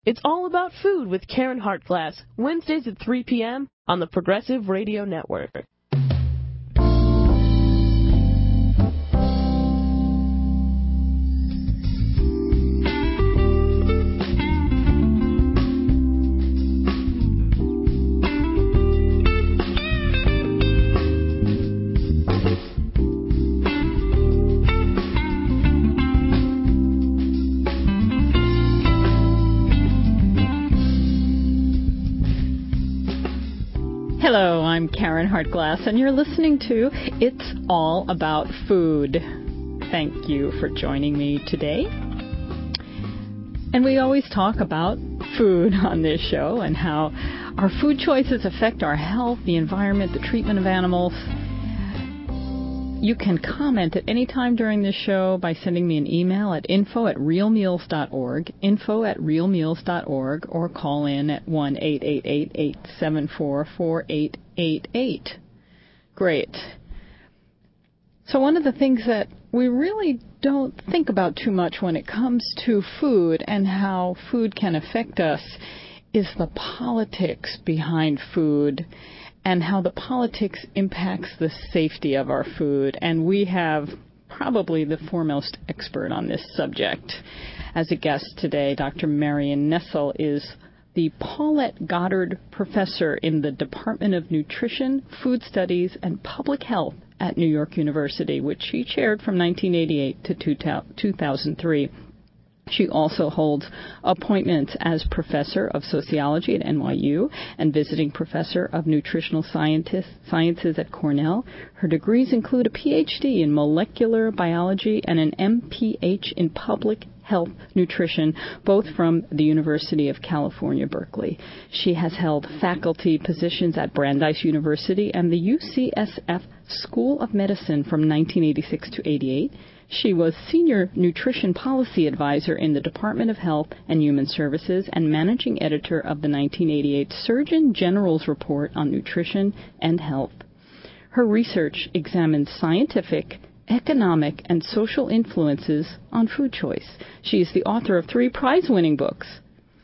It's all about food with Karen Hartglass, Wednesdays at 3 p.m. on the Progressive Radio Network. Hello, I'm Karen Hartglass, and you're listening to It's All About Food. Thank you for joining me today. And we always talk about food on this show and how our food choices affect our health, the environment, the treatment of animals. You can comment at any time during this show by sending me an email at info@realmeals.org, info@realmeals.org, or call in at 1-888-874-4888. Great. So one of the things that we really don't think about too much when it comes to food and how food can affect us is the politics behind food, and how the politics impacts the safety of our food. And we have probably the foremost expert on this subject. As a guest today, Dr. Marion Nestle is the Paulette Goddard Professor in the Department of Nutrition, Food Studies, and Public Health at New York University, which she chaired from 1988 to 2003. She also holds appointments as Professor of Sociology at NYU and Visiting Professor of Nutritional Sciences at Cornell. Her degrees include a PhD in Molecular Biology and an MPH in Public Health Nutrition, both from the University of California, Berkeley. She has held faculty positions at Brandeis University and the UCSF School of Medicine from 1986 to 88. She was Senior Nutrition Policy Advisor in the Department of Health and Human Services and Managing Editor of the 1988 Surgeon General's Report on Nutrition and Health. Her research examines scientific, economic, and social influences on food choice. She is the author of 3 prize-winning books: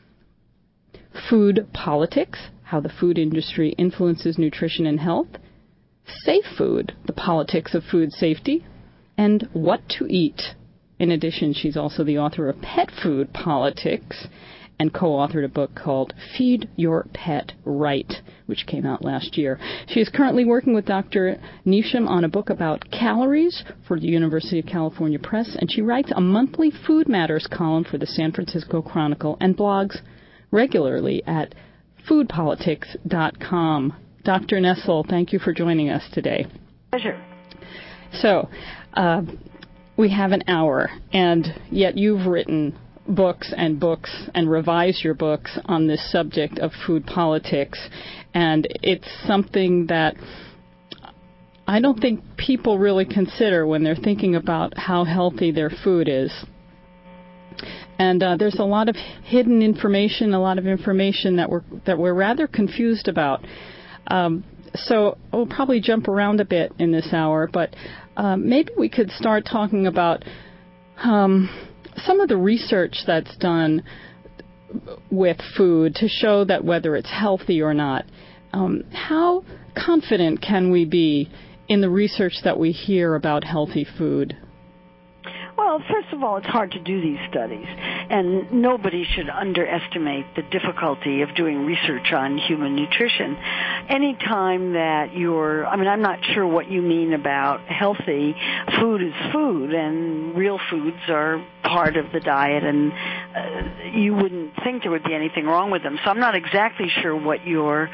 Food Politics, How the Food Industry Influences Nutrition and Health; Safe Food, The Politics of Food Safety; and What to Eat. In addition, she's also the author of Pet Food Politics and co-authored a book called Feed Your Pet Right, which came out last year. She is currently working with Dr. Neesham on a book about calories for the University of California Press, and she writes a monthly Food Matters column for the San Francisco Chronicle and blogs regularly at foodpolitics.com. Dr. Nestle, thank you for joining us today. Pleasure. So, we have an hour, and yet you've written books and revised your books on this subject of food politics, and it's something that I don't think people really consider when they're thinking about how healthy their food is. And there's a lot of hidden information, a lot of information that we're rather confused about. So we'll probably jump around a bit in this hour, but maybe we could start talking about some of the research that's done with food to show that whether it's healthy or not. How confident can we be in the research that we hear about healthy food? Well, first of all, it's hard to do these studies, and nobody should underestimate the difficulty of doing research on human nutrition. Anytime that I'm not sure what you mean about healthy. Food is food, and real foods are part of the diet, and you wouldn't think there would be anything wrong with them. So I'm not exactly sure what you're...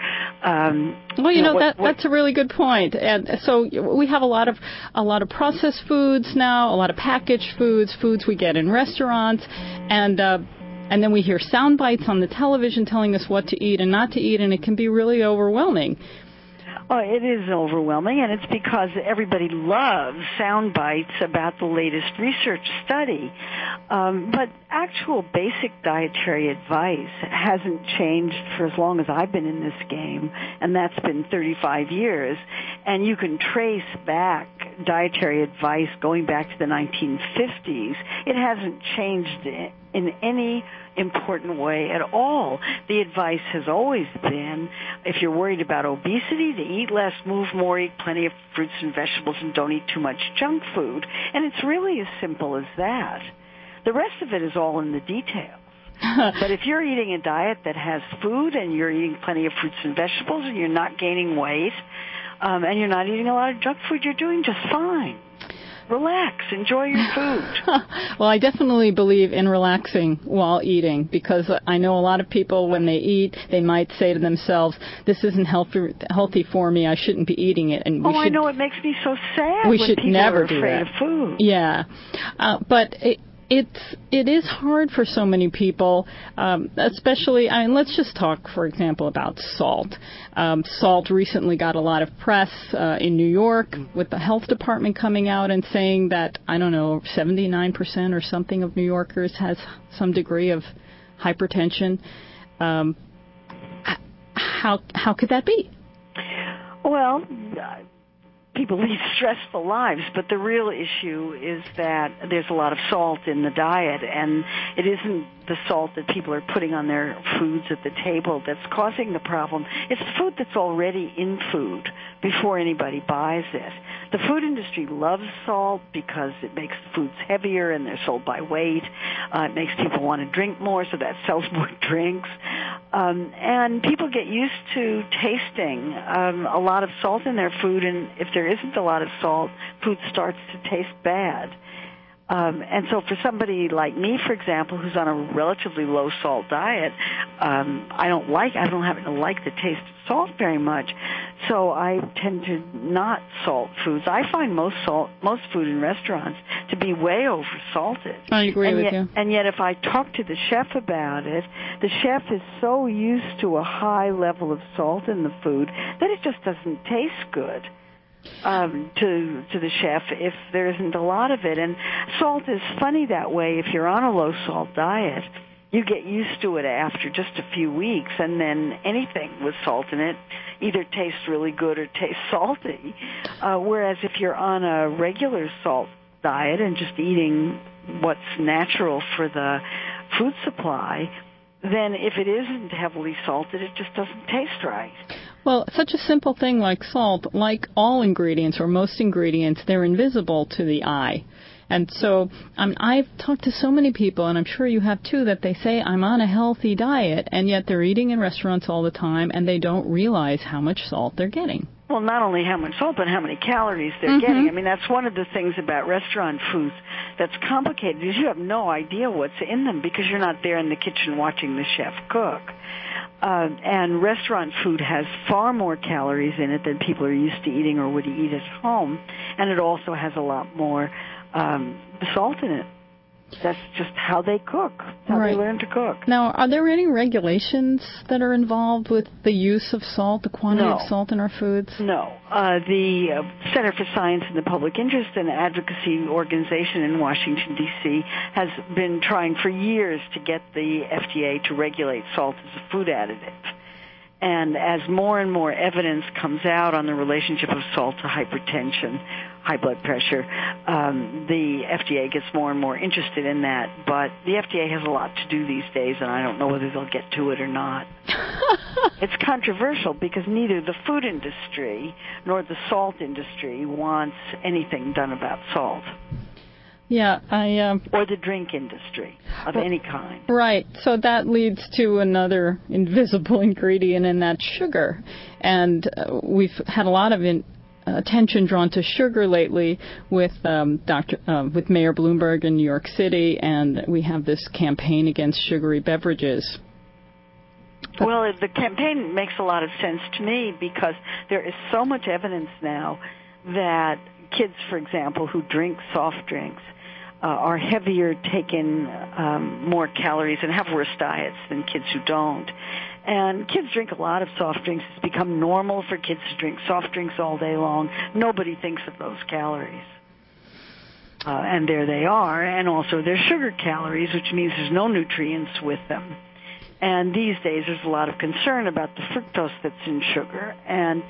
that's a really good point. And so we have a lot of processed foods now, a lot of packaged foods we get in restaurants, and then we hear sound bites on the television telling us what to eat and not to eat, and it can be really overwhelming. Oh, it is overwhelming, and it's because everybody loves sound bites about the latest research study. But actual basic dietary advice hasn't changed for as long as I've been in this game, and that's been 35 years. And you can trace back dietary advice going back to the 1950s. It hasn't changed in any important way at all. The advice has always been, if you're worried about obesity, to eat less, move more, eat plenty of fruits and vegetables, and don't eat too much junk food. And it's really as simple as that. The rest of it is all in the details. But if you're eating a diet that has food and you're eating plenty of fruits and vegetables and you're not gaining weight and you're not eating a lot of junk food, you're doing just fine. Relax. Enjoy your food. Well, I definitely believe in relaxing while eating, because I know a lot of people, when they eat, they might say to themselves, this isn't healthy for me. I shouldn't be eating it. And I know. It makes me so sad we when should people never are afraid of food. Yeah. But it is hard for so many people, especially, let's just talk, for example, about salt. Salt recently got a lot of press in New York, with the health department coming out and saying that, 79% or something of New Yorkers has some degree of hypertension. How could that be? Well, people lead stressful lives, but the real issue is that there's a lot of salt in the diet, and it isn't the salt that people are putting on their foods at the table that's causing the problem. It's the food that's already in food before anybody buys it. The food industry loves salt because it makes foods heavier and they're sold by weight. It makes people want to drink more, so that sells more drinks. And people get used to tasting a lot of salt in their food, and if there isn't a lot of salt, food starts to taste bad. And so for somebody like me, for example, who's on a relatively low salt diet, I don't happen to like the taste of salt very much. So I tend to not salt foods. I find most food in restaurants to be way over salted. I agree with you. And yet if I talk to the chef about it, the chef is so used to a high level of salt in the food that it just doesn't taste good. To the chef if there isn't a lot of it. And salt is funny that way. If you're on a low-salt diet, you get used to it after just a few weeks, and then anything with salt in it either tastes really good or tastes salty. Whereas if you're on a regular salt diet and just eating what's natural for the food supply, then if it isn't heavily salted, it just doesn't taste right. Well, such a simple thing like salt, like all ingredients or most ingredients, they're invisible to the eye. And so I've talked to so many people, and I'm sure you have too, that they say, I'm on a healthy diet, and yet they're eating in restaurants all the time, and they don't realize how much salt they're getting. Well, not only how much salt, but how many calories they're getting. I mean, that's one of the things about restaurant foods that's complicated, is you have no idea what's in them because you're not there in the kitchen watching the chef cook. And restaurant food has far more calories in it than people are used to eating or would eat at home, and it also has a lot more salt in it. That's just how they cook, how they learn to cook. Now, are there any regulations that are involved with the use of salt, the quantity of salt in our foods? No. The Center for Science in the Public Interest, an advocacy organization in Washington, D.C., has been trying for years to get the FDA to regulate salt as a food additive. And as more and more evidence comes out on the relationship of salt to hypertension, high blood pressure, the FDA gets more and more interested in that. But the FDA has a lot to do these days, and I don't know whether they'll get to it or not. It's controversial because neither the food industry nor the salt industry wants anything done about salt. Yeah, or the drink industry of any kind. Right. So that leads to another invisible ingredient, and that's sugar. And we've had a lot of attention drawn to sugar lately with with Mayor Bloomberg in New York City, and we have this campaign against sugary beverages. Well, the campaign makes a lot of sense to me because there is so much evidence now that kids, for example, who drink soft drinks are heavier, take in more calories, and have worse diets than kids who don't. And kids drink a lot of soft drinks. It's become normal for kids to drink soft drinks all day long. Nobody thinks of those calories. And there they are. And also they're sugar calories, which means there's no nutrients with them. And these days there's a lot of concern about the fructose that's in sugar. And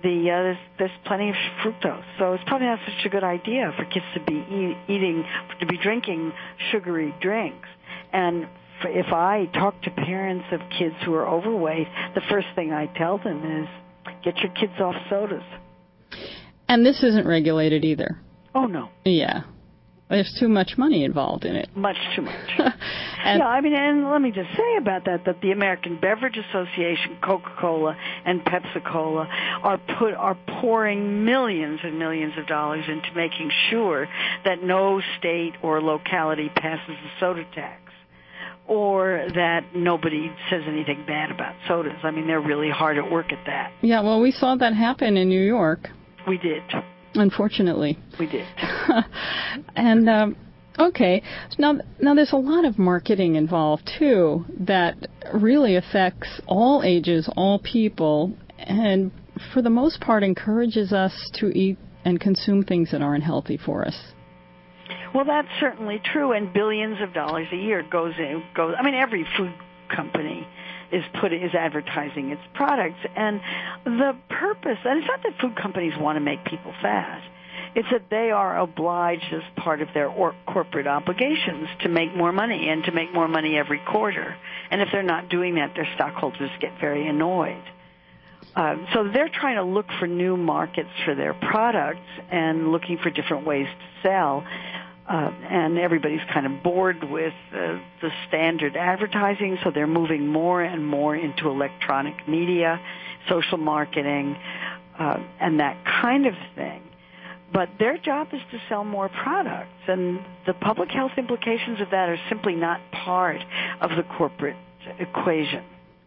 there's plenty of fructose. So it's probably not such a good idea for kids to be drinking sugary drinks. And if I talk to parents of kids who are overweight, the first thing I tell them is, get your kids off sodas. And this isn't regulated either. Oh, no. Yeah. There's too much money involved in it. Much too much. And let me just say about that the American Beverage Association, Coca-Cola, and Pepsi-Cola are pouring millions and millions of dollars into making sure that no state or locality passes a soda tax, or that nobody says anything bad about sodas. I mean, they're really hard at work at that. Yeah, well, we saw that happen in New York. We did. Unfortunately. We did. And, okay, now there's a lot of marketing involved, too, that really affects all ages, all people, and for the most part encourages us to eat and consume things that aren't healthy for us. Well, that's certainly true, and billions of dollars a year goes. I mean, every food company is advertising its products, and the purpose, and it's not that food companies want to make people fat, it's that they are obliged as part of their corporate obligations to make more money, and to make more money every quarter. And if they're not doing that, their stockholders get very annoyed. So they're trying to look for new markets for their products and looking for different ways to sell. And everybody's kind of bored with the standard advertising, so they're moving more and more into electronic media, social marketing, and that kind of thing. But their job is to sell more products, and the public health implications of that are simply not part of the corporate equation.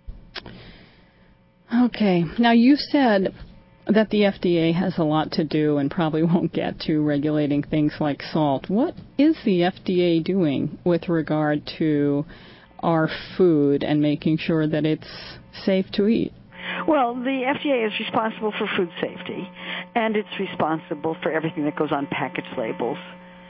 Okay. Now, you said that the FDA has a lot to do and probably won't get to regulating things like salt. What is the FDA doing with regard to our food and making sure that it's safe to eat? Well, the FDA is responsible for food safety, and it's responsible for everything that goes on package labels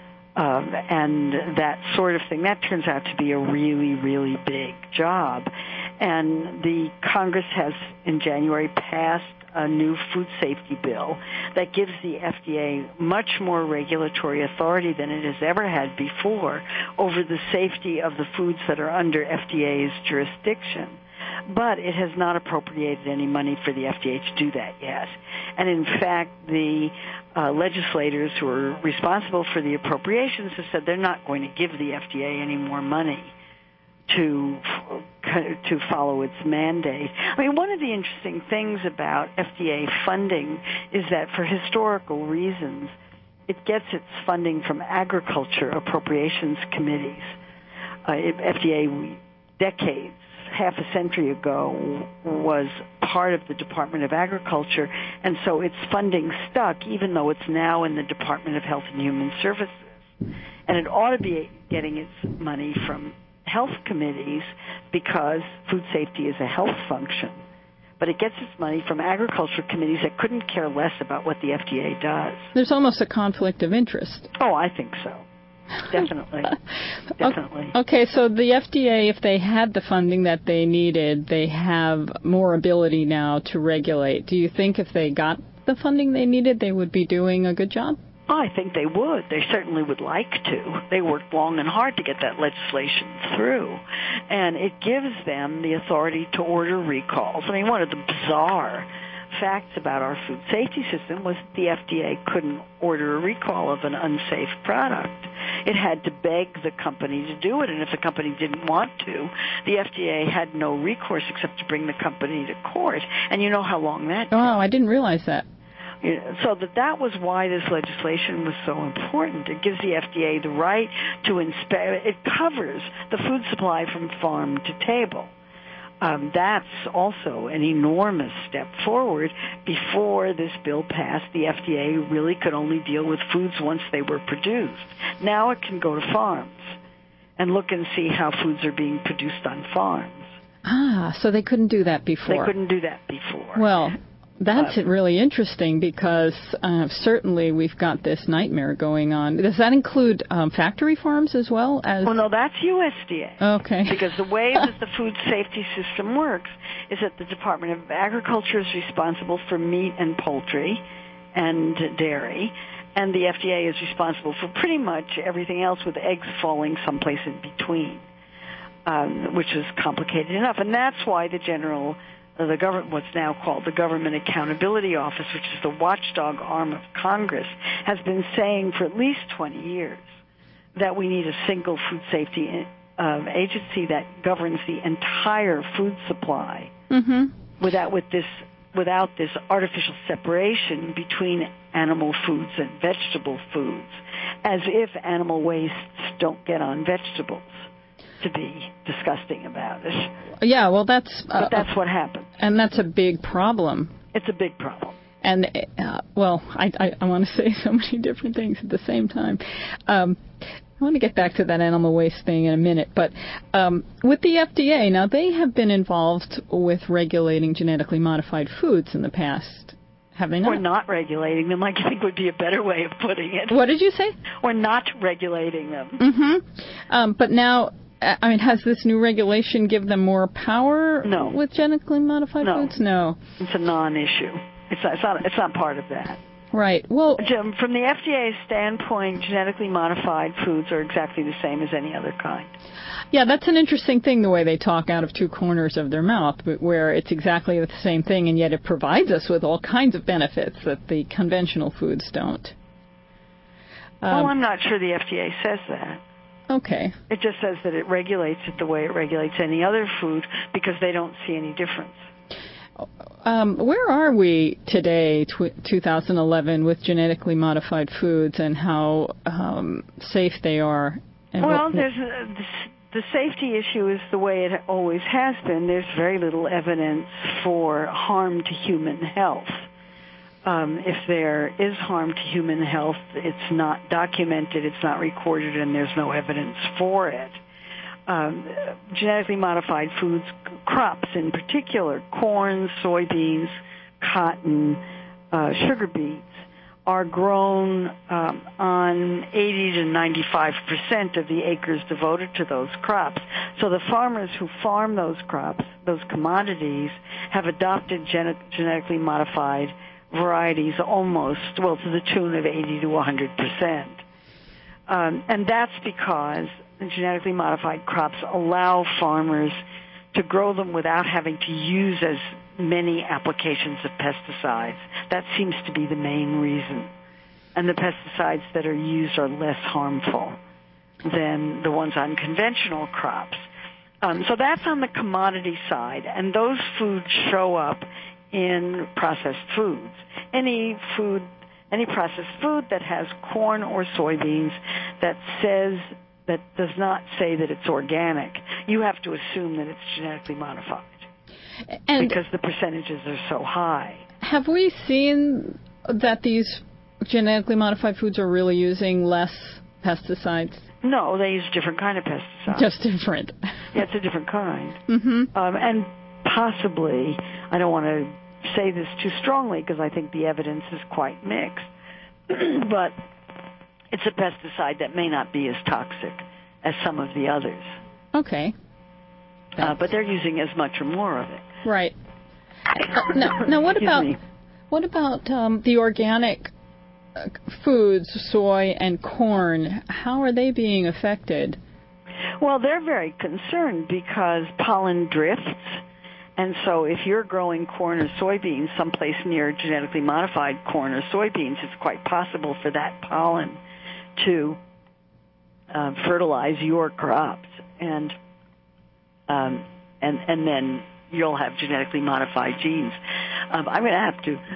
and that sort of thing. That turns out to be a really, really big job. And the Congress has, in January, passed a new food safety bill that gives the FDA much more regulatory authority than it has ever had before over the safety of the foods that are under FDA's jurisdiction. But it has not appropriated any money for the FDA to do that yet. And in fact, the legislators who are responsible for the appropriations have said they're not going to give the FDA any more money to follow its mandate. I mean, one of the interesting things about FDA funding is that for historical reasons, it gets its funding from agriculture appropriations committees. FDA, decades, half a century ago, was part of the Department of Agriculture, and so its funding stuck, even though it's now in the Department of Health and Human Services. And it ought to be getting its money from health committees because food safety is a health function. But it gets its money from agriculture committees that couldn't care less about what the FDA does. There's almost a conflict of interest. Oh, I think so. Definitely. Definitely. Okay, so the FDA, if they had the funding that they needed, they have more ability now to regulate. Do you think if they got the funding they needed, they would be doing a good job? I think they would. They certainly would like to. They worked long and hard to get that legislation through. And it gives them the authority to order recalls. I mean, one of the bizarre facts about our food safety system was that the FDA couldn't order a recall of an unsafe product. It had to beg the company to do it, and if the company didn't want to, the FDA had no recourse except to bring the company to court. And you know how long that took. Oh, I didn't realize that. So that was why this legislation was so important. It gives the FDA the right to inspect. It covers the food supply from farm to table. That's also an enormous step forward. Before this bill passed, the FDA really could only deal with foods once they were produced. Now it can go to farms and look and see how foods are being produced on farms. Ah, so they couldn't do that before. They couldn't do that before. Well, That's really interesting because certainly we've got this nightmare going on. Does that include factory farms as well as? Well, no, that's USDA. Okay. Because the way that the food safety system works is that the Department of Agriculture is responsible for meat and poultry and dairy, and the FDA is responsible for pretty much everything else, with eggs falling someplace in between, which is complicated enough. And that's why the government, what's now called the Government Accountability Office, which is the watchdog arm of Congress, has been saying for at least 20 years that we need a single food safety agency that governs the entire food supply without this artificial separation between animal foods and vegetable foods, as if animal wastes don't get on vegetables. To be disgusting about it. Yeah, well, that's what happened. And that's a big problem. It's a big problem. And, well, I want to say so many different things at the same time. I want to get back to that animal waste thing in a minute. But with the FDA, now they have been involved with regulating genetically modified foods in the past. Have they not? We're not regulating them, I think would be a better way of putting it. What did you say? We're not regulating them. Mm-hmm. But now, I mean, has this new regulation give them more power with genetically modified foods? No. It's a non-issue. It's not part of that. Right. Well, from the FDA's standpoint, genetically modified foods are exactly the same as any other kind. Yeah, that's an interesting thing, the way they talk out of two corners of their mouth, where it's exactly the same thing, and yet it provides us with all kinds of benefits that the conventional foods don't. I'm not sure the FDA says that. Okay. It just says that it regulates it the way it regulates any other food because they don't see any difference. Where are we today, 2011, with genetically modified foods and how safe they are? Well, the safety issue is the way it always has been. There's very little evidence for harm to human health. If there is harm to human health, it's not documented, it's not recorded, and there's no evidence for it. Genetically modified foods, crops in particular, corn, soybeans, cotton, sugar beets, are grown on 80 to 95% of the acres devoted to those crops. So the farmers who farm those crops, those commodities, have adopted genetically modified varieties almost, to the tune of 80 to 100%. And that's because genetically modified crops allow farmers to grow them without having to use as many applications of pesticides. That seems to be the main reason. And the pesticides that are used are less harmful than the ones on conventional crops. So that's on the commodity side, and those foods show up in processed foods. Any processed food that has corn or soybeans that does not say that it's organic, you have to assume that it's genetically modified, and because the percentages are so high. Have we seen that these genetically modified foods are really using less pesticides? No, they use a different kind of pesticides. Just different. Yeah, it's a different kind. Mm-hmm. And possibly, I don't want to say this too strongly because I think the evidence is quite mixed, but it's a pesticide that may not be as toxic as some of the others. Okay. But they're using as much or more of it. Right. Now what about the organic foods, soy and corn? How are they being affected? Well, they're very concerned because pollen drifts. And so if you're growing corn or soybeans someplace near genetically modified corn or soybeans, it's quite possible for that pollen to fertilize your crops. And then you'll have genetically modified genes. I'm going to have to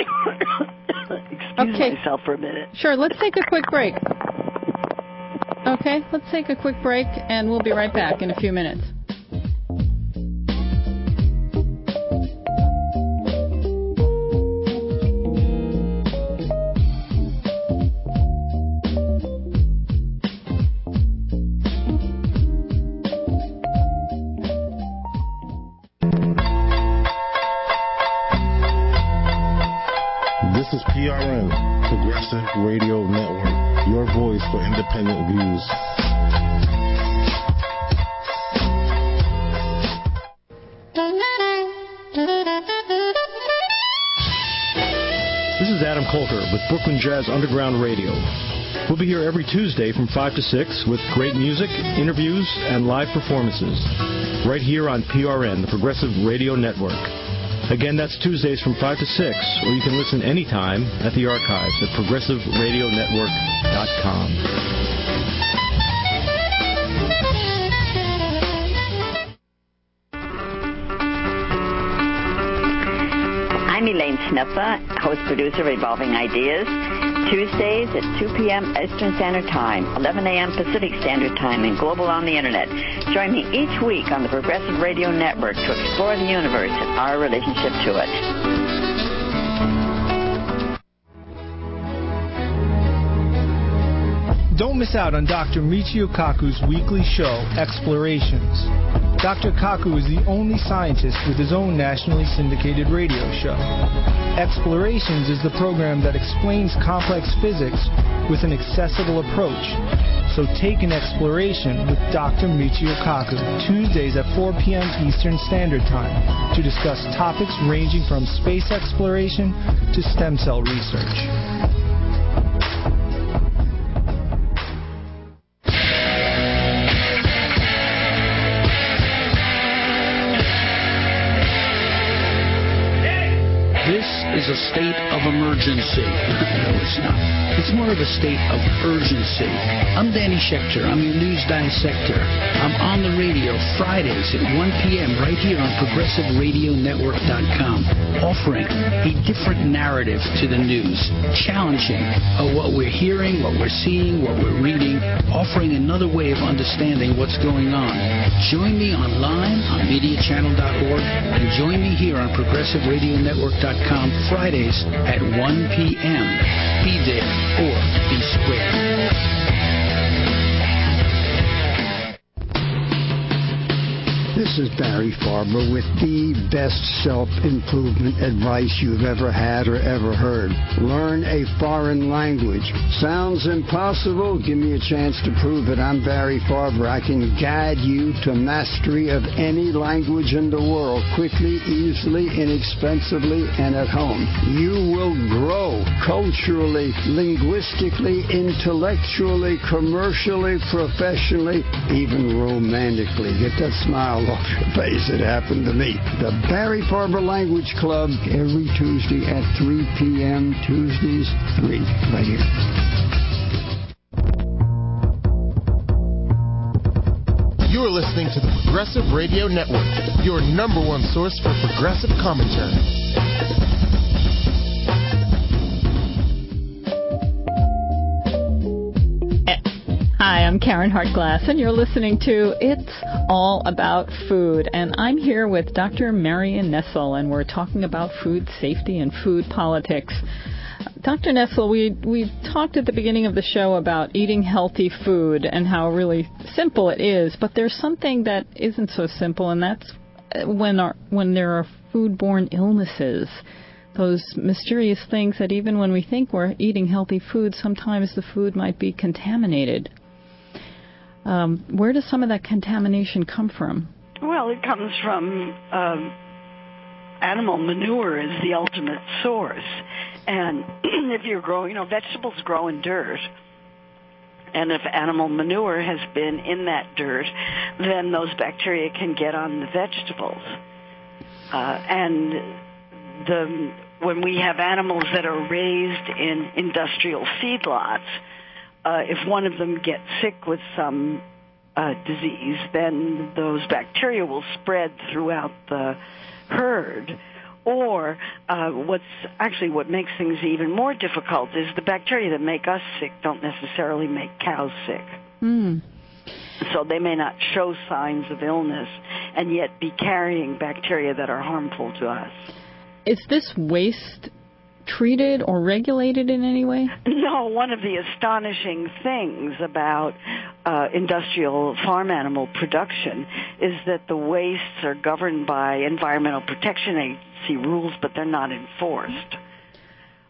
excuse myself for a minute. Sure, let's take a quick break. Okay, let's take a quick break, and we'll be right back in a few minutes. This is PRN, Progressive Radio Network, your voice for independent views. This is Adam Colker with Brooklyn Jazz Underground Radio. We'll be here every Tuesday from 5 to 6 with great music, interviews, and live performances. Right here on PRN, the Progressive Radio Network. Again, that's Tuesdays from 5 to 6, or you can listen anytime at the archives at progressiveradionetwork.com. I'm Elaine Sniffa, host-producer of Evolving Ideas. Tuesdays at 2 p.m. Eastern Standard Time, 11 a.m. Pacific Standard Time, and global on the Internet. Join me each week on the Progressive Radio Network to explore the universe and our relationship to it. Don't miss out on Dr. Michio Kaku's weekly show, Explorations. Dr. Kaku is the only scientist with his own nationally syndicated radio show. Explorations is the program that explains complex physics with an accessible approach. So take an exploration with Dr. Michio Kaku, Tuesdays at 4 p.m. Eastern Standard Time, to discuss topics ranging from space exploration to stem cell research. This is a state of emergency. No, it's not. It's more of a state of urgency. I'm Danny Schechter. I'm your news dissector. I'm on the radio Fridays at 1 p.m. right here on ProgressiveRadioNetwork.com, offering a different narrative to the news, challenging what we're hearing, what we're seeing, what we're reading, offering another way of understanding what's going on. Join me online on MediaChannel.org and join me here on ProgressiveRadioNetwork.com Fridays at 1 p.m. Be there or be square. This is Barry Farber with the best self-improvement advice you've ever had or ever heard. Learn a foreign language. Sounds impossible? Give me a chance to prove it. I'm Barry Farber. I can guide you to mastery of any language in the world quickly, easily, inexpensively, and at home. You will grow culturally, linguistically, intellectually, commercially, professionally, even romantically. Get that smile off your face. It happened to me. The Barry Farber Language Club every Tuesday at 3 p.m. Tuesdays 3 right here. You're listening to the Progressive Radio Network, your number one source for progressive commentary. Hi, I'm Karen Hartglass, and you're listening to It's All About Food. And I'm here with Dr. Marion Nestle, and we're talking about food safety and food politics. Dr. Nestle, we talked at the beginning of the show about eating healthy food and how really simple it is, but there's something that isn't so simple, and that's when there are foodborne illnesses. Those mysterious things that even when we think we're eating healthy food, sometimes the food might be contaminated. Where does some of that contamination come from? Well, it comes from animal manure is the ultimate source. And if you're growing, vegetables grow in dirt. And if animal manure has been in that dirt, then those bacteria can get on the vegetables. When we have animals that are raised in industrial feedlots, if one of them gets sick with some disease, then those bacteria will spread throughout the herd. Or what makes things even more difficult is the bacteria that make us sick don't necessarily make cows sick. So they may not show signs of illness and yet be carrying bacteria that are harmful to us. Is this waste treated or regulated in any way? No, one of the astonishing things about industrial farm animal production is that the wastes are governed by Environmental Protection Agency rules, but they're not enforced.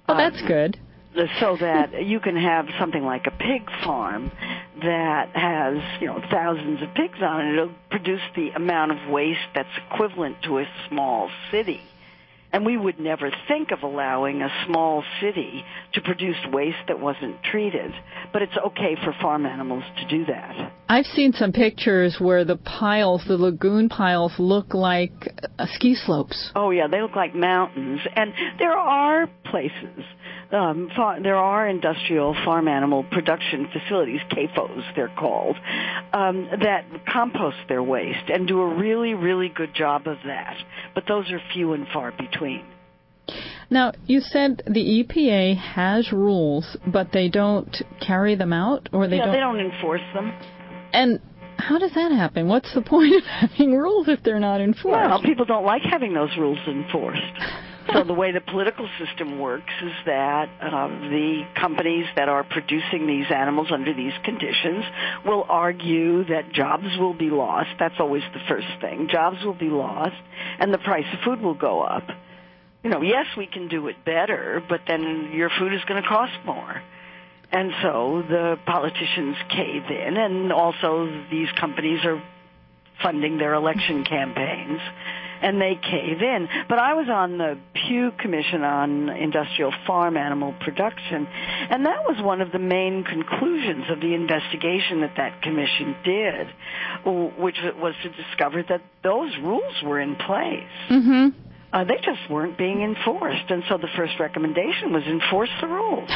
Oh, that's good. So that you can have something like a pig farm that has, thousands of pigs on it. It'll produce the amount of waste that's equivalent to a small city. And we would never think of allowing a small city to produce waste that wasn't treated. But it's okay for farm animals to do that. I've seen some pictures where the lagoon piles look like ski slopes. Oh, yeah, they look like mountains. And there are places, there are industrial farm animal production facilities, CAFOs they're called, that compost their waste and do a really, really good job of that. But those are few and far between. Now, you said the EPA has rules, but they don't carry them out, or they don't enforce them. And how does that happen? What's the point of having rules if they're not enforced? Well, people don't like having those rules enforced. So the way the political system works is that the companies that are producing these animals under these conditions will argue that jobs will be lost. That's always the first thing. Jobs will be lost, and the price of food will go up. Yes, we can do it better, but then your food is going to cost more. And so the politicians cave in, and also these companies are funding their election campaigns, and they cave in. But I was on the Pew Commission on Industrial Farm Animal Production, and that was one of the main conclusions of the investigation that commission did, which was to discover that those rules were in place. Mm-hmm. They just weren't being enforced, and so the first recommendation was enforce the rules.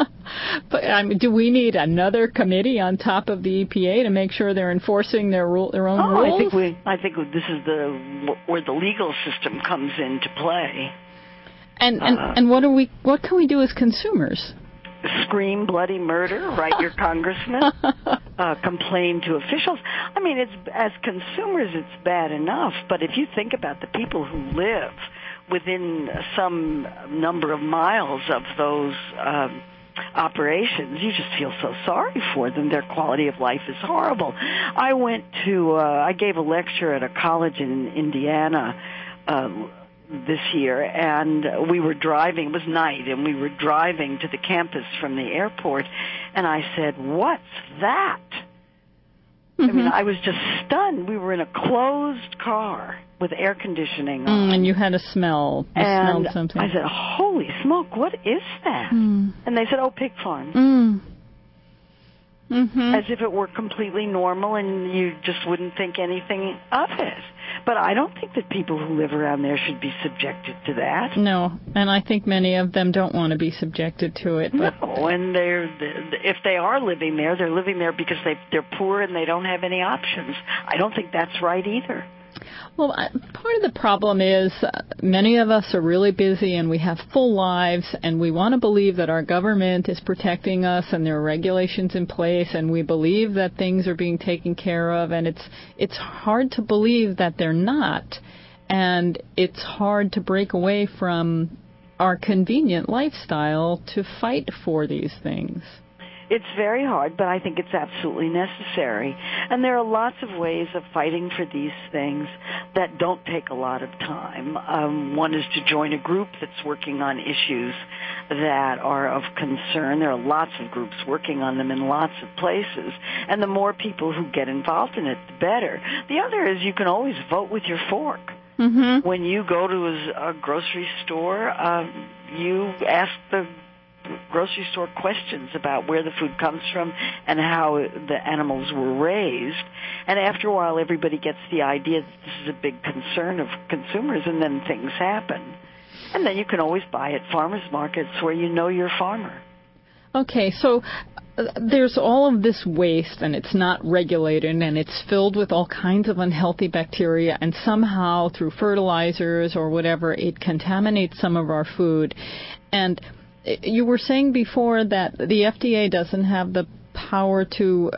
But do we need another committee on top of the EPA to make sure they're enforcing their own rules? I think this is where the legal system comes into play. And what can we do as consumers? Scream bloody murder, write your congressman, complain to officials. I mean, as consumers, it's bad enough, but if you think about the people who live within some number of miles of those operations, you just feel so sorry for them. Their quality of life is horrible. I gave a lecture at a college in Indiana this year, and we were driving, it was night, and we were driving to the campus from the airport, and I said, "What's that?" Mm-hmm. I mean, I was just stunned. We were in a closed car with air conditioning on. And you had a smell. You smelled something. I said, "Holy smoke, what is that?" And they said, "Oh, pig farms." Mm-hmm. As if it were completely normal and you just wouldn't think anything of it. But I don't think that people who live around there should be subjected to that. No, and I think many of them don't want to be subjected to it. But no, and if they are living there, they're living there because they're poor and they don't have any options. I don't think that's right either. Well, part of the problem is many of us are really busy and we have full lives, and we want to believe that our government is protecting us and there are regulations in place, and we believe that things are being taken care of, and it's hard to believe that they're not, and it's hard to break away from our convenient lifestyle to fight for these things. It's very hard, but I think it's absolutely necessary. And there are lots of ways of fighting for these things that don't take a lot of time. One is to join a group that's working on issues that are of concern. There are lots of groups working on them in lots of places. And the more people who get involved in it, the better. The other is you can always vote with your fork. Mm-hmm. When you go to a grocery store, you ask the grocery store questions about where the food comes from and how the animals were raised. And after a while, everybody gets the idea that this is a big concern of consumers, and then things happen. And then you can always buy at farmers markets where you know your farmer. Okay, so there's all of this waste, and it's not regulated, and it's filled with all kinds of unhealthy bacteria, and somehow through fertilizers or whatever, it contaminates some of our food. And you were saying before that the FDA doesn't have the power to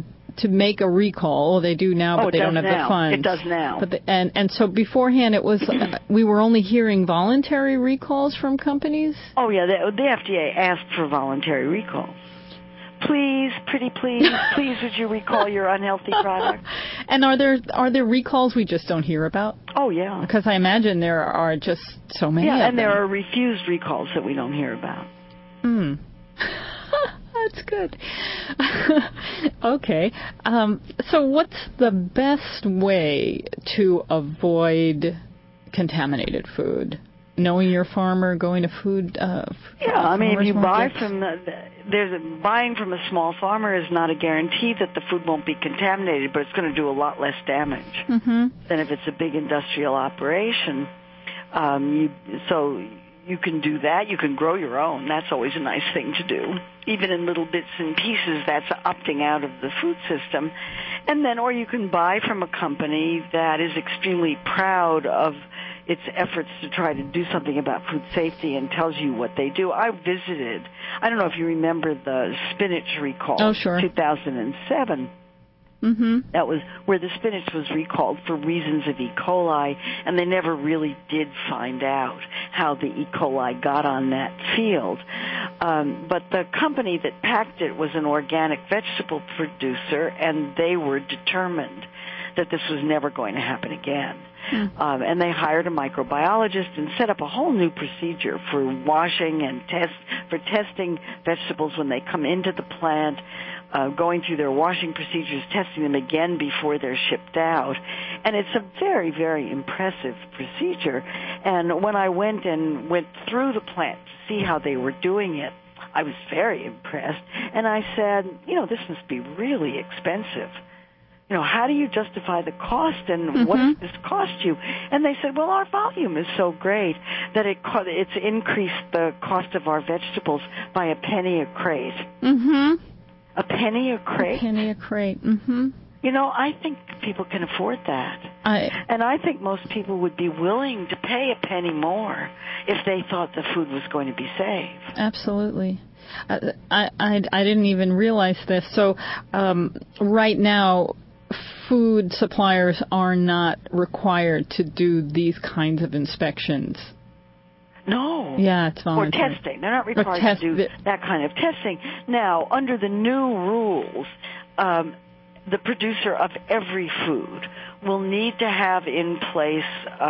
make a recall. Oh, they do now, but they don't have the funds. It does now. But and so beforehand, it was we were only hearing voluntary recalls from companies. Oh yeah, the FDA asked for voluntary recalls, Please, pretty please, please would you recall your unhealthy product? And are there recalls we just don't hear about? Oh, yeah. Because I imagine there are just so many of them. Yeah, and there are refused recalls that we don't hear about. That's good. Okay. So what's the best way to avoid contaminated food? Knowing your farmer, going to food. I mean, if you buy from buying from a small farmer is not a guarantee that the food won't be contaminated, but it's going to do a lot less damage than if it's a big industrial operation. So you can do that. You can grow your own. That's always a nice thing to do. Even in little bits and pieces, that's opting out of the food system. And then, or you can buy from a company that is extremely proud of its efforts to try to do something about food safety and tells you what they do. I visited, I don't know if you remember the spinach recall. Oh, sure. 2007. That was where the spinach was recalled for reasons of E. coli, and they never really did find out how the E. coli got on that field. But the company that packed it was an organic vegetable producer, and they were determined that this was never going to happen again. And they hired a microbiologist and set up a whole new procedure for washing and testing vegetables when they come into the plant, going through their washing procedures, testing them again before they're shipped out. And it's a very, very impressive procedure. And when I went through the plant to see how they were doing it, I was very impressed. And I said, this must be really expensive. How do you justify the cost, and what does this cost you? And they said, well, our volume is so great that it's increased the cost of our vegetables by a penny a crate. A penny a crate? A penny a crate. I think people can afford that. And I think most people would be willing to pay a penny more if they thought the food was going to be safe. Absolutely. I didn't even realize this. So right now, food suppliers are not required to do these kinds of inspections. No. Yeah, it's voluntary. Or testing. They're not required to do that kind of testing. Now, under the new rules, the producer of every food will need to have in place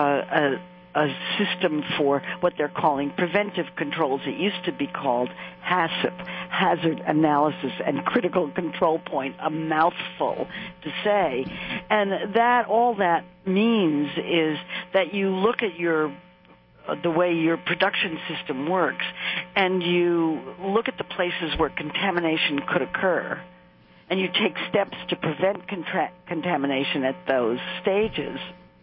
a system for what they're calling preventive controls. It used to be called HACCP, Hazard Analysis and Critical Control Point, a mouthful to say. And all that means is that you look at the way your production system works, and you look at the places where contamination could occur, and you take steps to prevent contamination at those stages.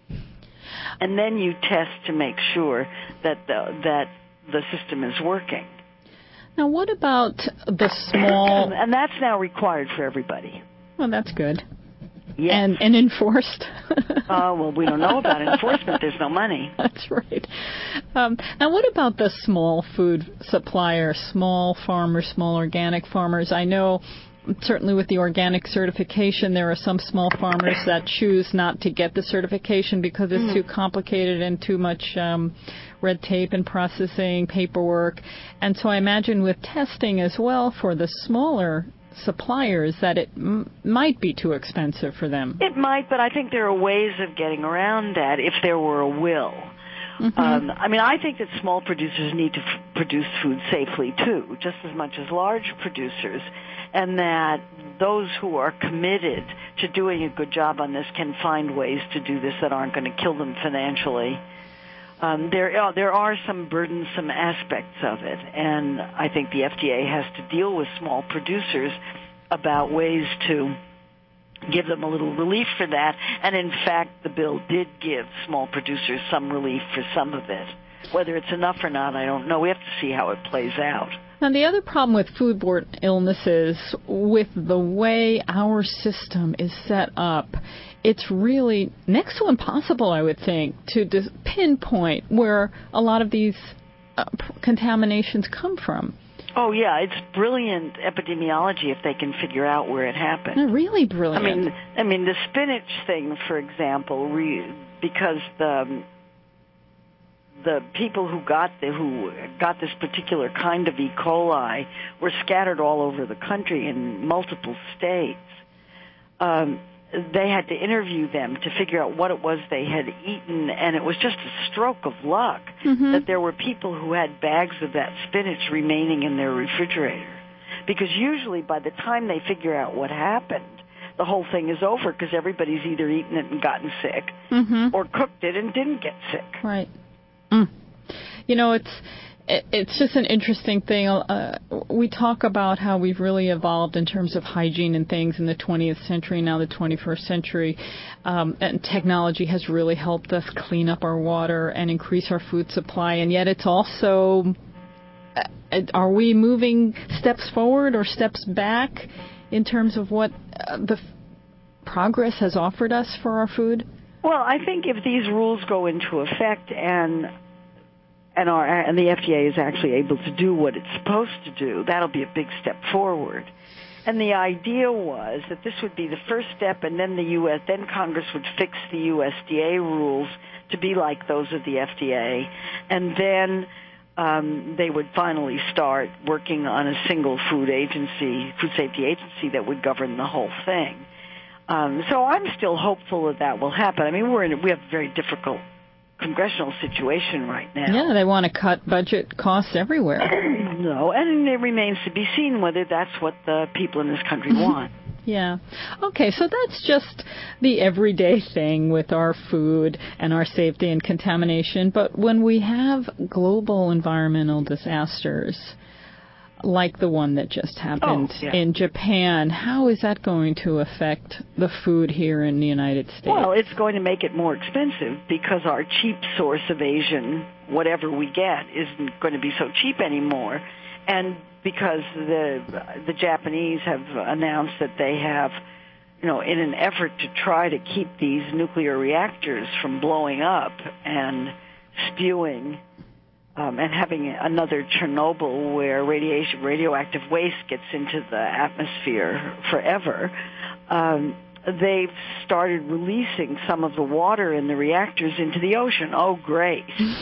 And then you test to make sure that the system is working. Now, what about the small... And that's now required for everybody. Well, that's good. Yes. And enforced. Well, we don't know about enforcement. There's no money. That's right. Now, what about the small food supplier, small farmers, small organic farmers? I know certainly with the organic certification, there are some small farmers that choose not to get the certification because it's too complicated and too much red tape and processing, paperwork. And so I imagine with testing as well for the smaller suppliers that it might be too expensive for them. It might, but I think there are ways of getting around that if there were a will. I think that small producers need to produce food safely, too, just as much as large producers, and that those who are committed to doing a good job on this can find ways to do this that aren't going to kill them financially. There are some burdensome aspects of it, and I think the FDA has to deal with small producers about ways to give them a little relief for that. And in fact, the bill did give small producers some relief for some of it. Whether it's enough or not, I don't know. We have to see how it plays out. Now, the other problem with foodborne illnesses, with the way our system is set up, it's really next to impossible, I would think, to pinpoint where a lot of these contaminations come from. Oh, yeah, it's brilliant epidemiology if they can figure out where it happened. Really brilliant. I mean, the spinach thing, for example, because the people who got this particular kind of E. coli were scattered all over the country in multiple states. They had to interview them to figure out what it was they had eaten, and it was just a stroke of luck that there were people who had bags of that spinach remaining in their refrigerator. Because usually by the time they figure out what happened, the whole thing is over because everybody's either eaten it and gotten sick or cooked it and didn't get sick. Right. It's just an interesting thing. We talk about how we've really evolved in terms of hygiene and things in the 20th century, now the 21st century, and technology has really helped us clean up our water and increase our food supply, and yet it's also, are we moving steps forward or steps back in terms of what the progress has offered us for our food? Well, I think if these rules go into effect and the FDA is actually able to do what it's supposed to do, that'll be a big step forward. And the idea was that this would be the first step, and then then Congress would fix the USDA rules to be like those of the FDA, and then they would finally start working on a single food safety agency that would govern the whole thing. So I'm still hopeful that will happen. I mean, we have a very difficult congressional situation right now. Yeah, they want to cut budget costs everywhere. No, and it remains to be seen whether that's what the people in this country want. Yeah. Okay, so that's just the everyday thing with our food and our safety and contamination. But when we have global environmental disasters, like the one that just happened in Japan, how is that going to affect the food here in the United States? Well, it's going to make it more expensive because our cheap source of Asian, whatever we get, isn't going to be so cheap anymore. And because the Japanese have announced that they have, in an effort to try to keep these nuclear reactors from blowing up and spewing and having another Chernobyl where radioactive waste gets into the atmosphere forever, they've started releasing some of the water in the reactors into the ocean. Oh, great.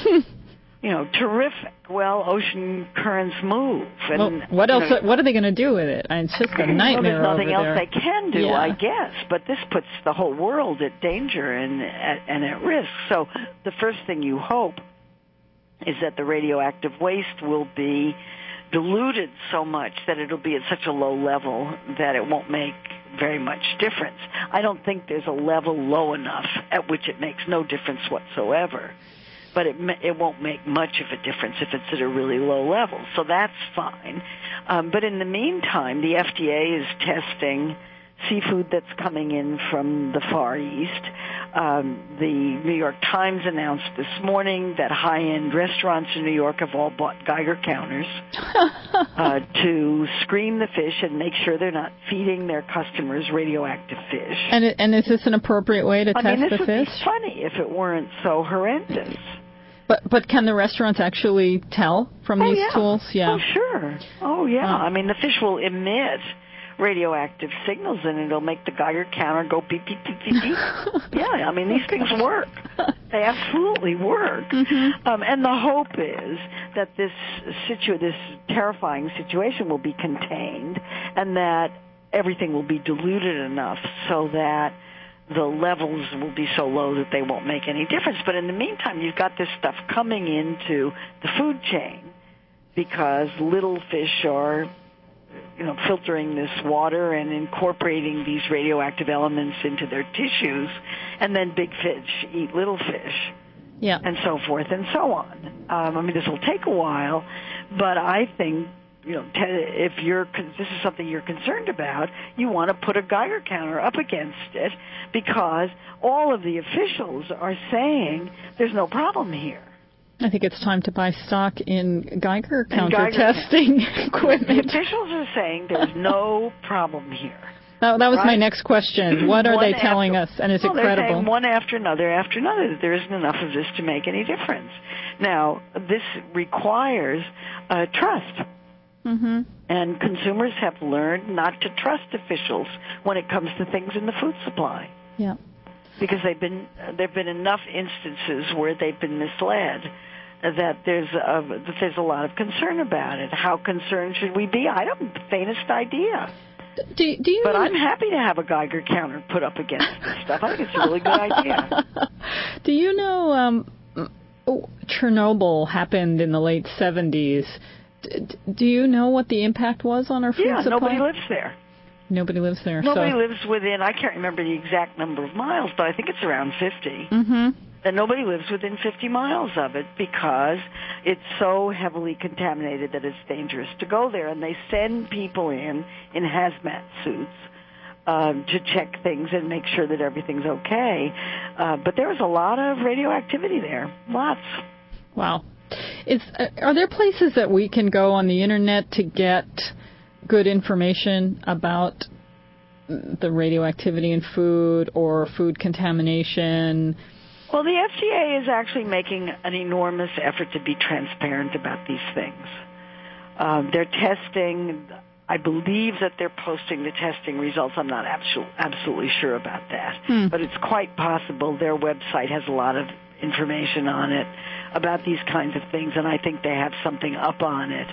Terrific. Well, ocean currents move. And, what else? What are they going to do with it? It's just a nightmare. Well, there's nothing over else they can do, I guess. But this puts the whole world at danger and at risk. So the first thing you hope is that the radioactive waste will be diluted so much that it'll be at such a low level that it won't make very much difference. I don't think there's a level low enough at which it makes no difference whatsoever. But it won't make much of a difference if it's at a really low level. So that's fine. But in the meantime, the FDA is testing seafood that's coming in from the Far East. The New York Times announced this morning that high-end restaurants in New York have all bought Geiger counters to screen the fish and make sure they're not feeding their customers radioactive fish. And is this an appropriate way to test the fish? This would be funny if it weren't so horrendous. But can the restaurants actually tell from these tools? Yeah. Oh, sure. Oh, yeah. I mean, the fish will emit radioactive signals, and it'll make the Geiger counter go beep, beep, beep, beep, beep. Yeah, I mean, these things work. They absolutely work. And the hope is that this terrifying situation will be contained and that everything will be diluted enough so that the levels will be so low that they won't make any difference. But in the meantime, you've got this stuff coming into the food chain because little fish are filtering this water and incorporating these radioactive elements into their tissues, and then big fish eat little fish, and so forth and so on. I mean, this will take a while, but I think, if this is something you're concerned about, you want to put a Geiger counter up against it because all of the officials are saying there's no problem here. I think it's time to buy stock in Geiger counter testing equipment. The officials are saying there's no problem here. That was my next question. What are they telling us, and is it credible? They're saying one after another, that there isn't enough of this to make any difference. Now, this requires trust. And consumers have learned not to trust officials when it comes to things in the food supply. Yeah. Because there have been enough instances where they've been misled that there's a lot of concern about it. How concerned should we be? I don't have the faintest idea. Do you but I'm happy to have a Geiger counter put up against this stuff. I think it's a really good idea. Do you know Chernobyl happened in the late 70s? Do you know what the impact was on our food supply? Yeah, nobody lives there. Nobody lives there. Nobody lives within, I can't remember the exact number of miles, but I think it's around 50. Mm-hmm. And nobody lives within 50 miles of it because it's so heavily contaminated that it's dangerous to go there. And they send people in hazmat suits to check things and make sure that everything's okay. But there was a lot of radioactivity there. Lots. Wow. Are there places that we can go on the Internet to get good information about the radioactivity in food or food contamination? Well, the FDA is actually making an enormous effort to be transparent about these things. They're testing. I believe that they're posting the testing results. I'm not absolutely sure about that. But it's quite possible their website has a lot of information on it about these kinds of things, and I think they have something up on it.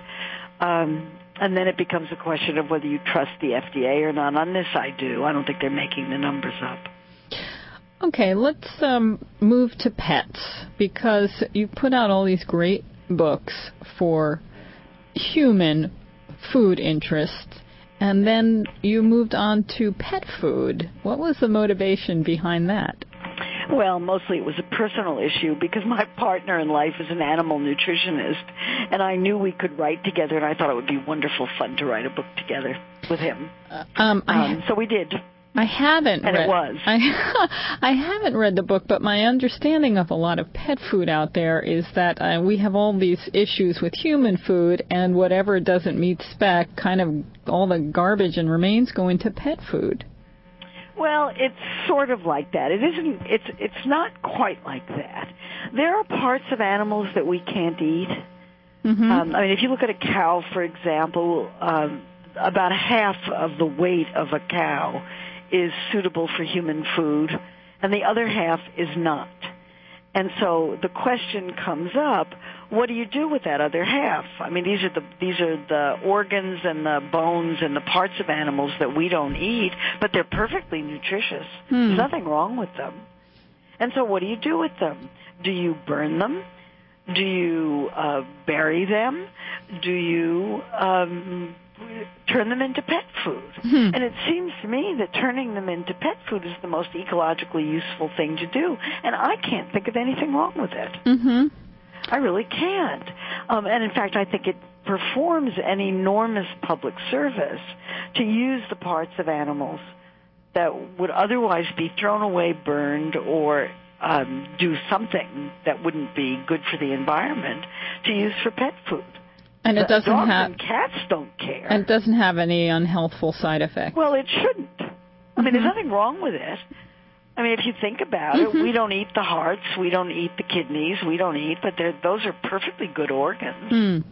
And then it becomes a question of whether you trust the FDA or not. On this, I do. I don't think they're making the numbers up. Okay, let's move to pets, because you put out all these great books for human food interests, and then you moved on to pet food. What was the motivation behind that? Well, mostly it was a personal issue because my partner in life is an animal nutritionist, and I knew we could write together, and I thought it would be wonderful fun to write a book together with him. So we did. I haven't and read. It was. I haven't read the book, but my understanding of a lot of pet food out there is that we have all these issues with human food, and whatever doesn't meet spec, kind of all the garbage and remains go into pet food. Well, it's sort of like that. It isn't. It's not quite like that. There are parts of animals that we can't eat. Mm-hmm. I mean, if you look at a cow, for example, about half of the weight of a cow is suitable for human food, and the other half is not. And so the question comes up, what do you do with that other half? I mean, these are the organs and the bones and the parts of animals that we don't eat, but they're perfectly nutritious. There's nothing wrong with them. And so what do you do with them? Do you burn them? Do you bury them? Do you turn them into pet food? And it seems to me that turning them into pet food is the most ecologically useful thing to do. And I can't think of anything wrong with it. Mm-hmm. I really can't. And in fact, I think it performs an enormous public service to use the parts of animals that would otherwise be thrown away, burned, or do something that wouldn't be good for the environment to use for pet food. And it doesn't dogs have and cats don't care. And it doesn't have any unhealthful side effects. Well, it shouldn't. I mean, there's nothing wrong with it. I mean, if you think about it, we don't eat the hearts, we don't eat the kidneys, but those are perfectly good organs.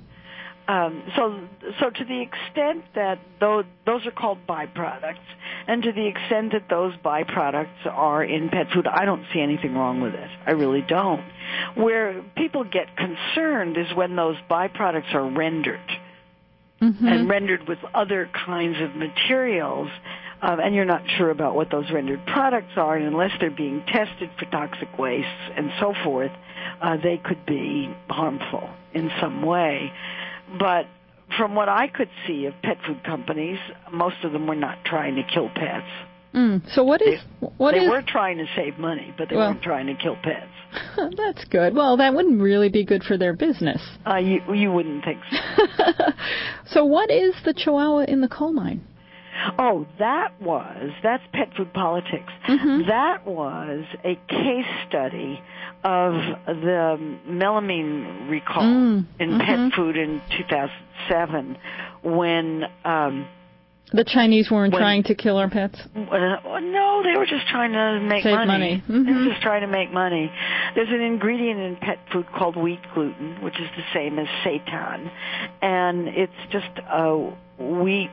So to the extent that those are called byproducts, and to the extent that those byproducts are in pet food, I don't see anything wrong with it. I really don't. Where people get concerned is when those byproducts are rendered, and rendered with other kinds of materials, and you're not sure about what those rendered products are, and unless they're being tested for toxic wastes and so forth, they could be harmful in some way. But from what I could see of pet food companies, most of them were not trying to kill pets. So they were trying to save money, but they weren't trying to kill pets. That's good. Well, that wouldn't really be good for their business. You wouldn't think so. So what is the Chihuahua in the Coal Mine? Oh, that's Pet Food Politics. That was a case study of the melamine recall in pet food in 2007 when the Chinese weren't trying to kill our pets? No, they were just trying to make money. They were just trying to make money. There's an ingredient in pet food called wheat gluten, which is the same as seitan, and it's just wheat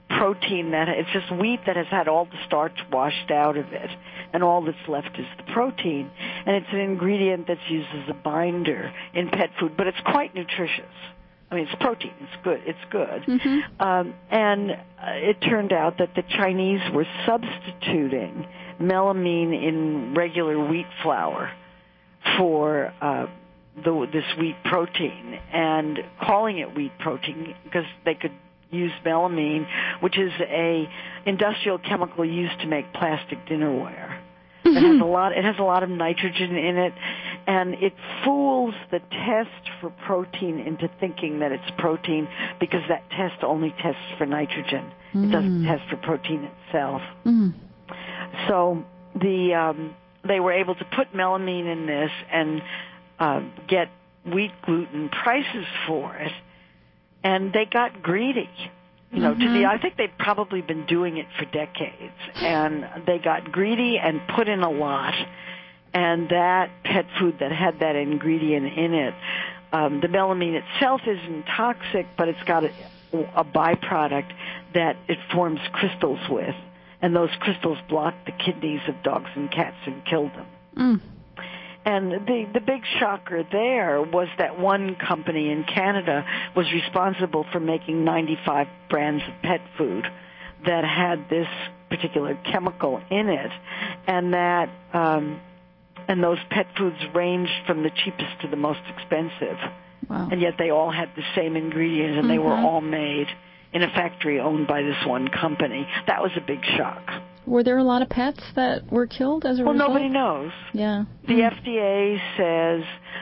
protein that it's just wheat that has had all the starch washed out of it, and all that's left is the protein. And it's an ingredient that's used as a binder in pet food, but it's quite nutritious. I mean, it's protein. It's good. It's good. Mm-hmm. And it turned out that the Chinese were substituting melamine in regular wheat flour for this wheat protein and calling it wheat protein because they could use melamine, which is a industrial chemical used to make plastic dinnerware. It has a lot of nitrogen in it, and it fools the test for protein into thinking that it's protein because that test only tests for nitrogen. It doesn't test for protein itself. So they were able to put melamine in this and get wheat gluten prices for it, and they got greedy. You know, I think they've probably been doing it for decades, and they got greedy and put in a lot. And that pet food that had that ingredient in it, the melamine itself isn't toxic, but it's got a byproduct that it forms crystals with, and those crystals block the kidneys of dogs and cats and kill them. And the big shocker there was that one company in Canada was responsible for making 95 brands of pet food that had this particular chemical in it, and that and those pet foods ranged from the cheapest to the most expensive. Wow. And yet they all had the same ingredients, and they were all made in a factory owned by this one company. That was a big shock. Were there a lot of pets that were killed as a result? Well, nobody knows. Yeah. The FDA says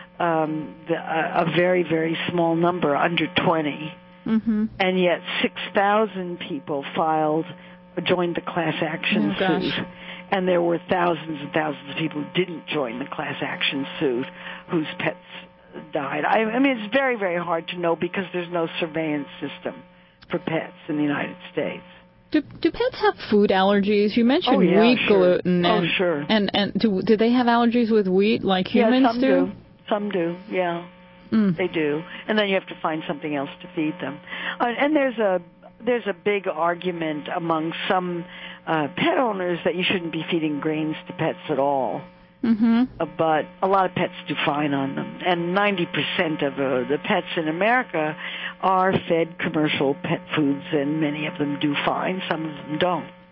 a very, very small number, under 20. And yet 6,000 people joined the class action suit. And there were thousands and thousands of people who didn't join the class action suit whose pets died. I mean, it's very, very hard to know because there's no surveillance system for pets in the United States. Do pets have food allergies? You mentioned wheat gluten. And, And do they have allergies with wheat like humans do? Some do, yeah. They do. And then you have to find something else to feed them. And there's a big argument among some pet owners that you shouldn't be feeding grains to pets at all. But a lot of pets do fine on them. And 90% of the pets in America are fed commercial pet foods, and many of them do fine. Some of them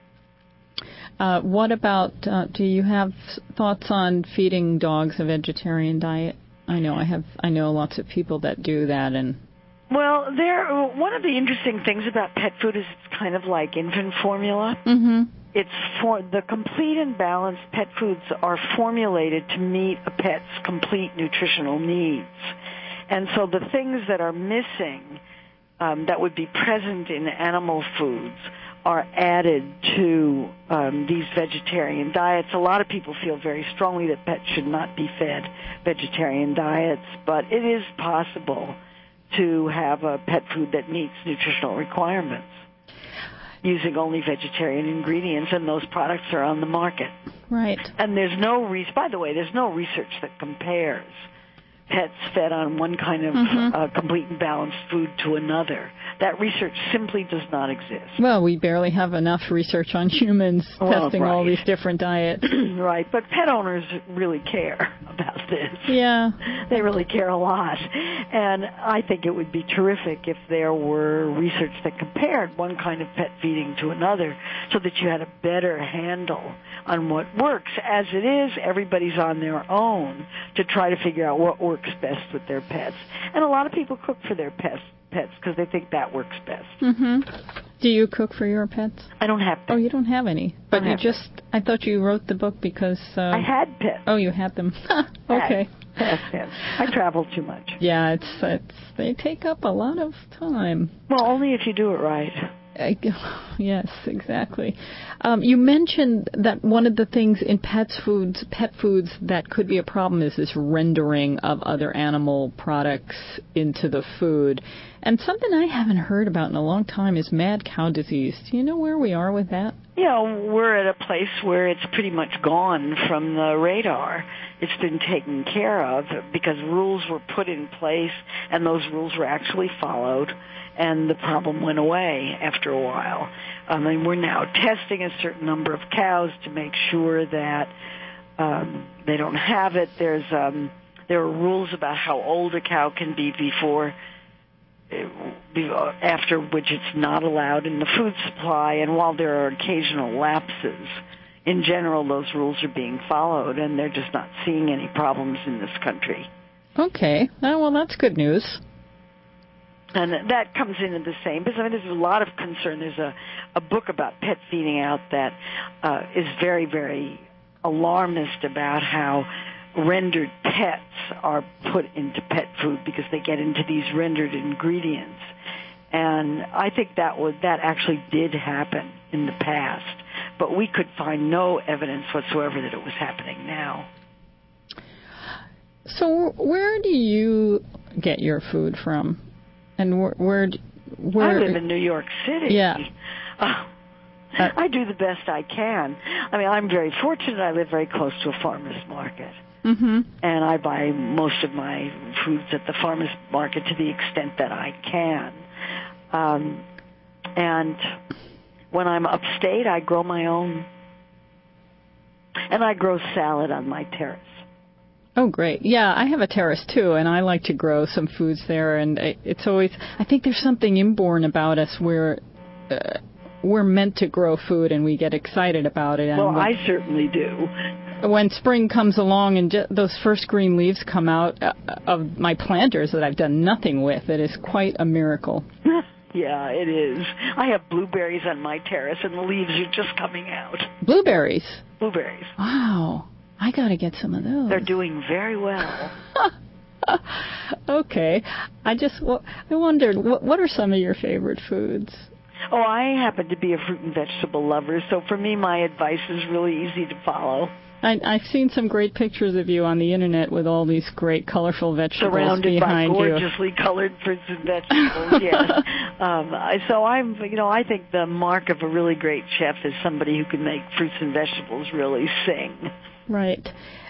don't. What about, do you have thoughts on feeding dogs a vegetarian diet? I know lots of people that do that. And well, one of the interesting things about pet food is it's kind of like infant formula. It's for the complete and balanced pet foods are formulated to meet a pet's complete nutritional needs. And so the things that are missing that would be present in animal foods are added to these vegetarian diets. A lot of people feel very strongly that pets should not be fed vegetarian diets, but it is possible to have a pet food that meets nutritional requirements using only vegetarian ingredients, and those products are on the market. Right. And there's no research that compares pets fed on one kind of complete and balanced food to another. That research simply does not exist. Well, we barely have enough research on humans testing all these different diets. Right, but pet owners really care about this. Yeah. They really care a lot. And I think it would be terrific if there were research that compared one kind of pet feeding to another so that you had a better handle on what works. As it is, everybody's on their own to try to figure out what works best with their pets. And a lot of people cook for their pets because they think that works best. Do you cook for your pets? I don't have pets. Oh, you don't have any. But I thought you wrote the book because I had pets. Oh, you had them. Okay. Yes. I travel too much. Yeah, they take up a lot of time. Well, only if you do it right. Yes, exactly. You mentioned that one of the things in pet foods that could be a problem is this rendering of other animal products into the food. And something I haven't heard about in a long time is mad cow disease. Do you know where we are with that? we're at a place where it's pretty much gone from the radar. It's been taken care of because rules were put in place, and those rules were actually followed, and the problem went away after a while. We're now testing a certain number of cows to make sure that they don't have it. There are rules about how old a cow can be after which it's not allowed in the food supply, and while there are occasional lapses, in general those rules are being followed, and they're just not seeing any problems in this country. Okay. Well, that's good news. And that comes into the same, because there's a lot of concern. There's a book about pet feeding out that is very, very alarmist about how rendered pets are put into pet food because they get into these rendered ingredients. And I think that actually did happen in the past, but we could find no evidence whatsoever that it was happening now. So where do you get your food from? And where I live in New York City. Yeah. I do the best I can. I'm very fortunate. I live very close to a farmer's market. Mm-hmm. And I buy most of my foods at the farmer's market to the extent that I can. And when I'm upstate, I grow my own. And I grow salad on my terrace. Oh, great. Yeah, I have a terrace, too, and I like to grow some foods there. And it's always, I think there's something inborn about us where we're meant to grow food and we get excited about it. Well, I certainly do. When spring comes along and those first green leaves come out of my planters that I've done nothing with, it is quite a miracle. Yeah, it is. I have blueberries on my terrace, and the leaves are just coming out. Blueberries? Blueberries. Wow. I got to get some of those. They're doing very well. Okay. I wondered, what are some of your favorite foods? Oh, I happen to be a fruit and vegetable lover, so for me, my advice is really easy to follow. I've seen some great pictures of you on the internet with all these great, colorful vegetables surrounded behind by gorgeously colored fruits and vegetables. Yes. So I think the mark of a really great chef is somebody who can make fruits and vegetables really sing. Right.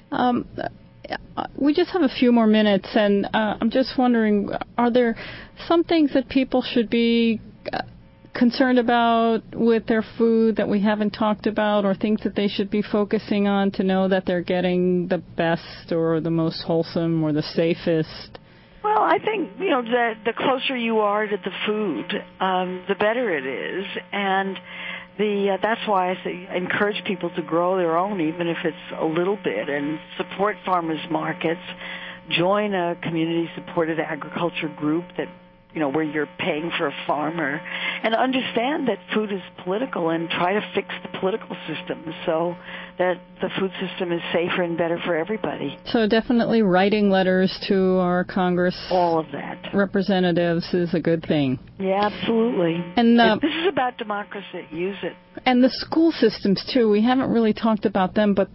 We just have a few more minutes, and I'm just wondering, are there some things that people should be concerned about with their food that we haven't talked about, or things that they should be focusing on to know that they're getting the best or the most wholesome or the safest? Well, I think, that the closer you are to the food, the better it is. And that's why I encourage people to grow their own, even if it's a little bit, and support farmers markets, join a community-supported agriculture group that where you're paying for a farmer, and understand that food is political, and try to fix the political system so that the food system is safer and better for everybody. So definitely writing letters to our Congress, all of that, representatives is a good thing. Yeah, absolutely. And this is about democracy. Use it. And the school systems too. We haven't really talked about them, but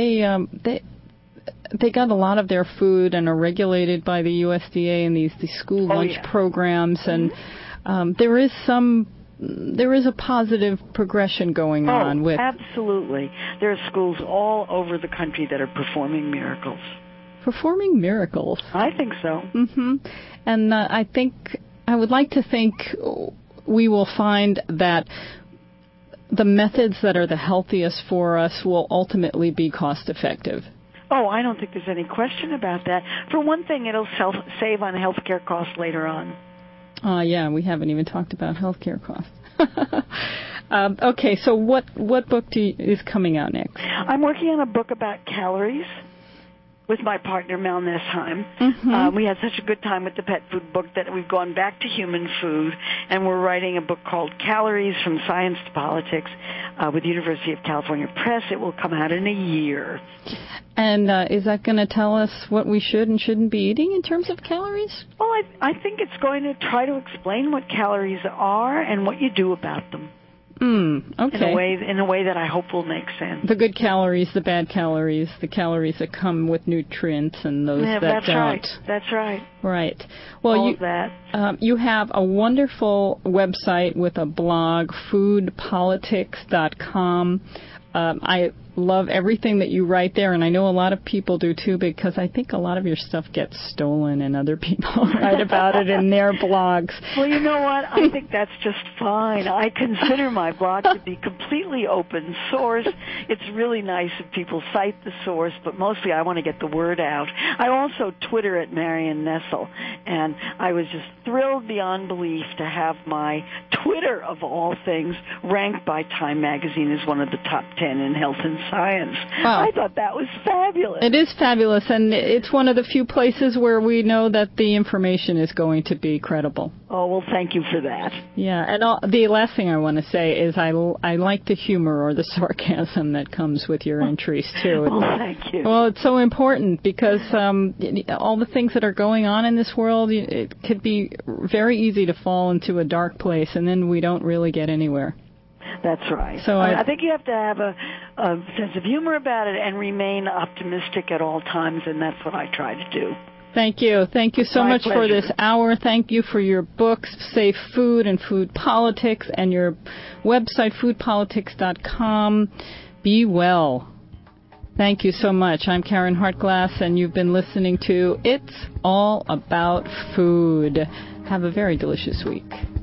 they got a lot of their food and are regulated by the USDA and these school lunch programs, and there is a positive progression going on with. Absolutely. There are schools all over the country that are performing miracles. Performing miracles? I think so. Mm-hmm. And I would like to think we will find that the methods that are the healthiest for us will ultimately be cost effective. Oh, I don't think there's any question about that. For one thing, it'll save on healthcare costs later on. Yeah, we haven't even talked about healthcare costs. Okay, so what book is coming out next? I'm working on a book about calories with my partner, Mel Nesheim. Mm-hmm. We had such a good time with the pet food book that we've gone back to human food, and we're writing a book called Calories from Science to Politics with the University of California Press. It will come out in a year. And is that going to tell us what we should and shouldn't be eating in terms of calories? Well, I think it's going to try to explain what calories are and what you do about them. Okay. In a way that I hope will make sense. The good calories, the bad calories, the calories that come with nutrients, and those that that's don't. Right. That's right. Right. Well, all of that. You have a wonderful website with a blog, foodpolitics.com. I love everything that you write there, and I know a lot of people do too, because I think a lot of your stuff gets stolen and other people write about it in their blogs. Well, you know what? I think that's just fine. I consider my blog to be completely open source. It's really nice if people cite the source, but mostly I want to get the word out. I also Twitter at Marion Nestle, and I was just thrilled beyond belief to have my Twitter, of all things, ranked by Time Magazine as one of the top 10 in health and science. Wow. I thought that was fabulous. It is fabulous, and it's one of the few places where we know that the information is going to be credible. Oh, well, thank you for that. Yeah, and the last thing I want to say is I like the humor or the sarcasm that comes with your entries, too. Oh, thank you. Well, it's so important because all the things that are going on in this world, it could be very easy to fall into a dark place, and then we don't really get anywhere. That's right. So I think you have to have a sense of humor about it and remain optimistic at all times, and that's what I try to do. Thank you. Thank you so much for this hour. Thank you for your books, Safe Food and Food Politics, and your website, foodpolitics.com. Be well. Thank you so much. I'm Karen Hartglass, and you've been listening to It's All About Food. Have a very delicious week.